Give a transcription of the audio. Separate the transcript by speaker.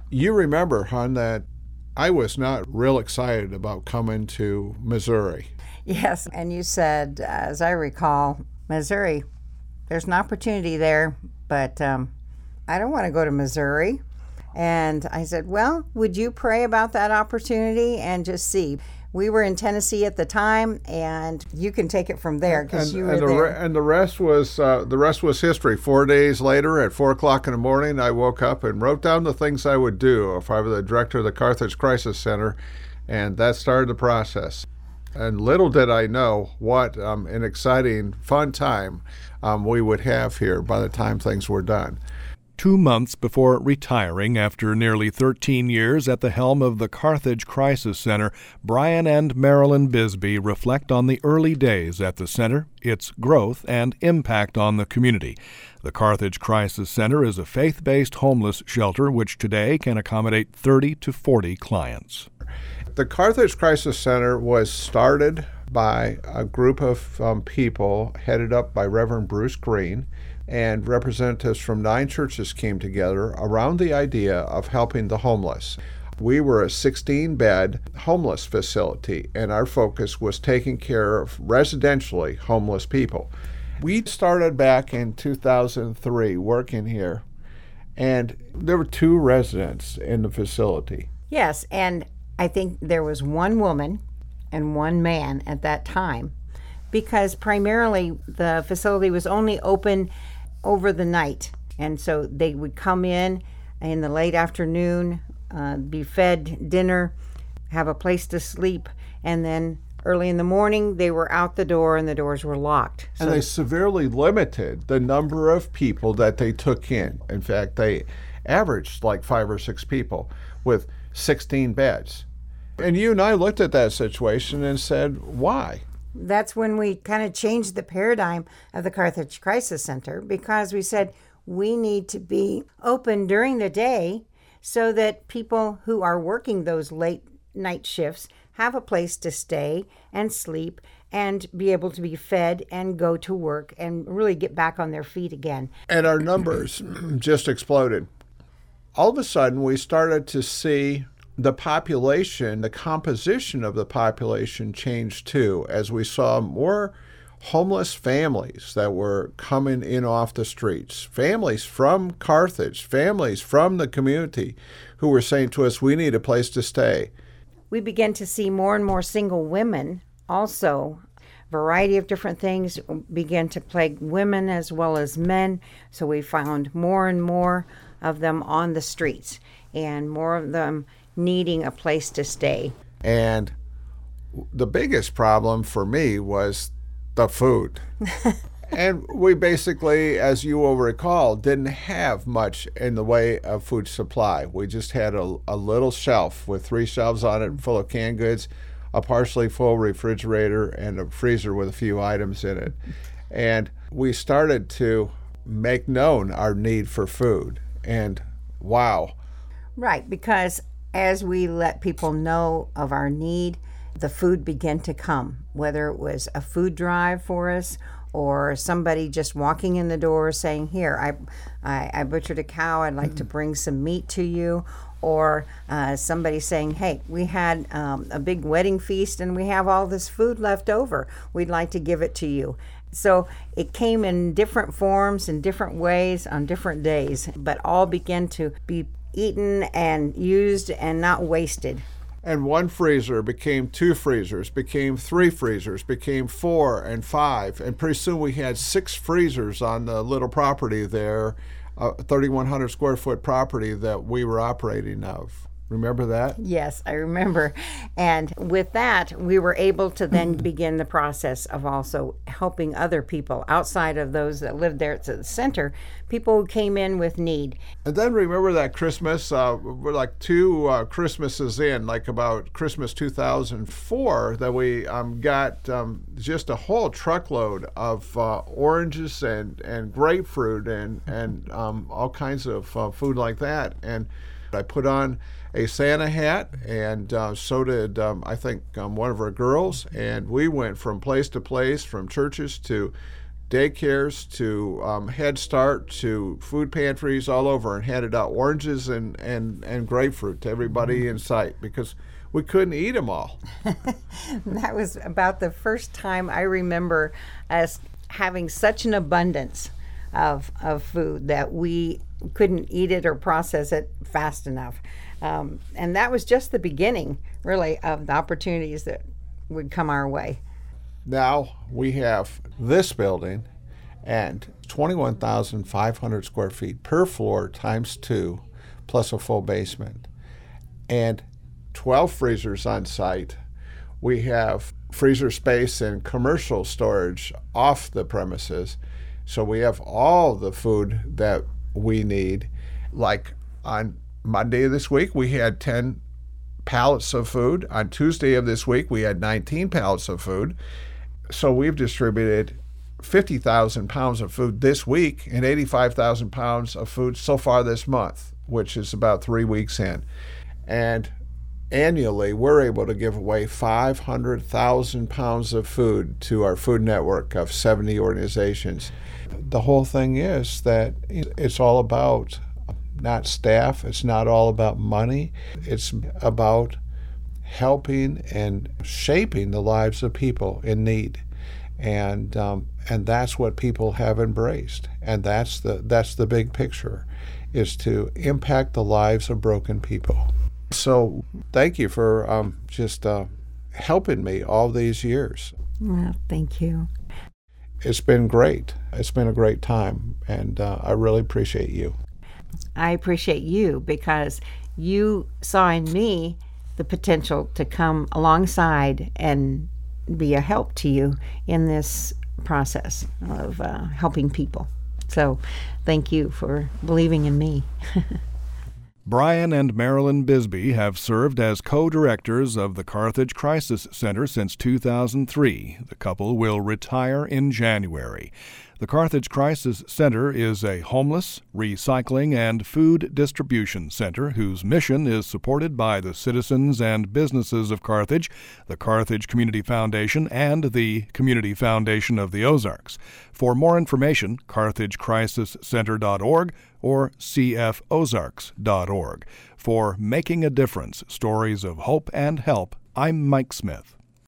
Speaker 1: You remember, hon, that I was not real excited about coming to Missouri.
Speaker 2: Yes, and you said, as I recall, Missouri, there's an opportunity there, but I don't want to go to Missouri. And I said, well, would you pray about that opportunity and just see? We were in Tennessee at the time, and you can take it from there because you were there.
Speaker 1: And the rest was history. 4 days later, at 4:00 in the morning, I woke up and wrote down the things I would do if I were the director of the Carthage Crisis Center, and that started the process. And little did I know what an exciting, fun time we would have here by the time things were done.
Speaker 3: 2 months before retiring after nearly 13 years at the helm of the Carthage Crisis Center, Brian and Marilyn Bisbee reflect on the early days at the center, its growth, and impact on the community. The Carthage Crisis Center is a faith-based homeless shelter which today can accommodate 30 to 40 clients.
Speaker 1: The Carthage Crisis Center was started by a group of people headed up by Reverend Bruce Green, and representatives from 9 churches came together around the idea of helping the homeless. We were a 16-bed homeless facility, and our focus was taking care of residentially homeless people. We started back in 2003 working here, and there were 2 residents in the facility.
Speaker 2: Yes, and I think there was 1 woman and 1 man at that time, because primarily the facility was only open over the night, and so they would come in the late afternoon, be fed dinner, have a place to sleep, and then early in the morning they were out the door and the doors were locked.
Speaker 1: And they severely limited the number of people that they took in. In fact, they averaged like 5 or 6 people with 16 beds. And you and I looked at that situation and said, why?
Speaker 2: That's when we kind of changed the paradigm of the Carthage Crisis Center, because we said we need to be open during the day so that people who are working those late night shifts have a place to stay and sleep and be able to be fed and go to work and really get back on their feet again.
Speaker 1: And our numbers just exploded. All of a sudden, we started to see the population, the composition of the population changed too, as we saw more homeless families that were coming in off the streets, families from Carthage, families from the community who were saying to us, we need a place to stay.
Speaker 2: We began to see more and more single women also. Variety of different things began to plague women as well as men, so we found more and more of them on the streets and more of them needing a place to stay.
Speaker 1: And the biggest problem for me was the food. And we basically, as you will recall, didn't have much in the way of food supply. We just had a little shelf with 3 shelves on it full of canned goods, a partially full refrigerator, and a freezer with a few items in it. And we started to make known our need for food. And wow.
Speaker 2: Right, because as we let people know of our need, the food began to come, whether it was a food drive for us or somebody just walking in the door saying, here, I butchered a cow, I'd like to bring some meat to you, or somebody saying, hey, we had a big wedding feast and we have all this food left over, we'd like to give it to you. So it came in different forms, in different ways, on different days, but all began to be eaten and used and not wasted.
Speaker 1: And 1 freezer became 2 freezers, became 3 freezers, became 4 and 5. And pretty soon we had 6 freezers on the little property there, 3,100 square foot property that we were operating of. Remember that?
Speaker 2: Yes, I remember. And with that, we were able to then begin the process of also helping other people outside of those that lived there at the center, people who came in with need.
Speaker 1: And then remember that Christmas, we're like 2 Christmases in, like about Christmas 2004, that we got just a whole truckload of oranges and grapefruit and all kinds of food like that. And I put on a Santa hat, and so did, I think, one of our girls. And we went from place to place, from churches to daycares to Head Start to food pantries all over, and handed out oranges and grapefruit to everybody in sight because we couldn't eat them all.
Speaker 2: That was about the first time I remember us having such an abundance of food that we couldn't eat it or process it fast enough. And that was just the beginning, really, of the opportunities that would come our way.
Speaker 1: Now we have this building and 21,500 square feet per floor times 2, plus a full basement, and 12 freezers on site. We have freezer space and commercial storage off the premises, so we have all the food that we need. Like on Monday of this week, we had 10 pallets of food. On Tuesday of this week, we had 19 pallets of food. So we've distributed 50,000 pounds of food this week and 85,000 pounds of food so far this month, which is about 3 weeks in. And annually, we're able to give away 500,000 pounds of food to our food network of 70 organizations. The whole thing is that it's all about not staff, it's not all about money, it's about helping and shaping the lives of people in need, and that's what people have embraced, and that's the big picture, is to impact the lives of broken people. So thank you for just helping me all these years.
Speaker 2: Well, thank you.
Speaker 1: It's been great. It's been a great time, and I really appreciate you.
Speaker 2: I appreciate you because you saw in me the potential to come alongside and be a help to you in this process of helping people. So thank you for believing in me.
Speaker 3: Brian and Marilyn Bisbee have served as co-directors of the Carthage Crisis Center since 2003. The couple will retire in January. The Carthage Crisis Center is a homeless, recycling, and food distribution center whose mission is supported by the citizens and businesses of Carthage, the Carthage Community Foundation, and the Community Foundation of the Ozarks. For more information, carthagecrisiscenter.org or cfozarks.org. For Making a Difference, Stories of Hope and Help, I'm Mike Smith.